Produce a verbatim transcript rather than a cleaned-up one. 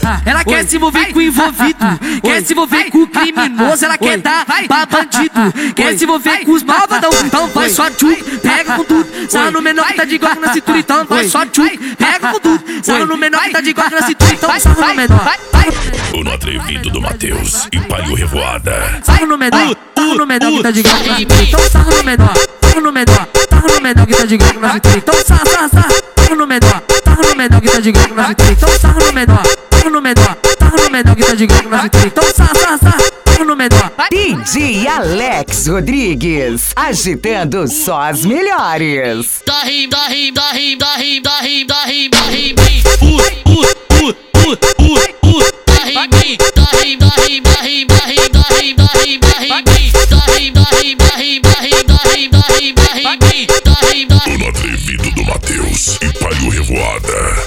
Ela quer se envolver com o envolvido, quer se envolver com o criminoso, ela quer dar pra bandido, quer se envolver com os malvadão. Então vai só tchu, pega com tudo. Sarra no menor que tá de glock na cintura, então vai só tchu, pega com tudo. Sarra no menor que tá de glock na cintura, então sarra no menor. O no atrevido do Matheus e Palio Revoada. Sarra no menor, sarra no menor que tá de glock na cintura, então sarra no menor. Sarra no menor, sarra no menor que tá de glock na cintura, então sarra, sarra, sarra. Sarra no menor, sarra no menor que tá de glock na cintura, então sarra no menor. Sarra no menor, sarra no menor que tá de glock na cintura, então sarra, sarra, sarra. Sarra no menor. D J Alex Rodrigues, agitando só as melhores. Da rim, da rim, da rim, da rim, da rim, da rim.